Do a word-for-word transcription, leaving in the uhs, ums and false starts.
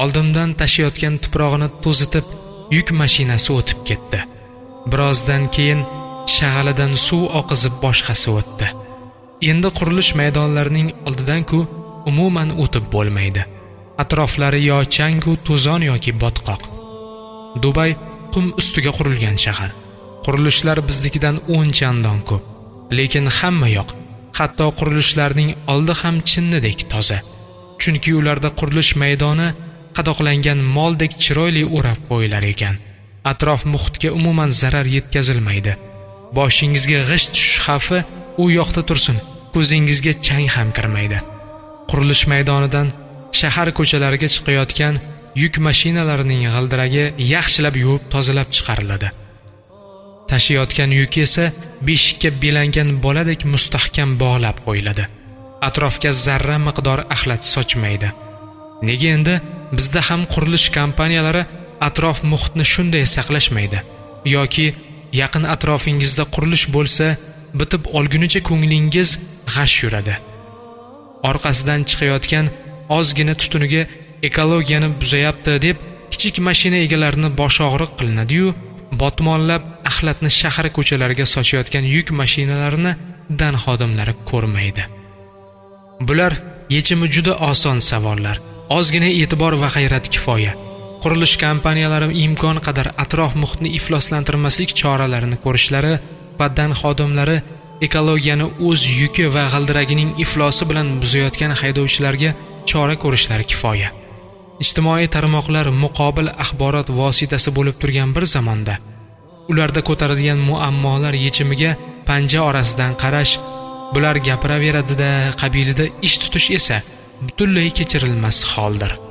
Oldimdan tashiyotgan tuprog'ini to'zitib yuk mashinasi o'tib ketdi. Birozdan keyin shag'alidan suv oqizib boshqasi o'tdi. Endi qurilish maydonlarining oldidan-ku umuman o'tib bo'lmaydi. Atroflari yo changu to'zon yoki botqoq. Dubay qum ustiga qurilgan shahar. Qurilishlar biznikidan o'n chandon ko'p, lekin hamma yoq, hatto qurilishlarning oldi ham chinnidek toza. Chunki ularda qurilish maydoni qadoqlangan moldek chiroyli o'rab qo'yilar ekan. Atrof muhitga umuman zarar yetkazilmaydi. Boshingizga g'isht tushish xavfi u yoqda tursin, ko'zingizga chang ham kirmaydi. Qurilish maydonidan shahar ko'chalariga chiqayotgan yuk mashinalarining g'ildiragi yaxshilab yuvib tozalab chiqariladi. Tashiyotgan yuk esa beshikka belangan boladek mustahkam bog'lab qo'yiladi. Atrofga zarra miqdor axlat sochmaydi. Nega endi bizda ham qurilish kompaniyalari atrof muhitni shunday saqlashmaydi? Yoki yaqin atrofingizda qurilish bo'lsa, bitib olgunicha ko'nglingiz g'ash yuradi. Orqasidan chiqayotgan ozgina tutuniga ekologiyani buzayapti deb kichik mashina egalarini boshog'riq qilinadi-yu, botmonlab axlatni shahar ko'chalariga sochayotgan yuk mashinalarini dan xodimlari ko'rmaydi. Bular yechimi juda oson savollar. Ozgina e'tibor va g'ayrat kifoya. Qurilish kompaniyalari imkon qadar atrof muhitni ifloslantirmaslik choralarini ko'rishlari va dan xodimlari ekologiyani o'z yuki va g'ildiragining iflosi bilan buzayotgan haydovchilarga chora ko'rishlari kifoya. Ijtimoiy tarmoqlar muqobil axborot vositasi bo'lib turgan bir zamonda ularda ko'tarilgan muammolar yechimiga panja orasidan qarash, bular gapiraveradi-da qabilida ish tutish esa butunlay kechirilmas holdir.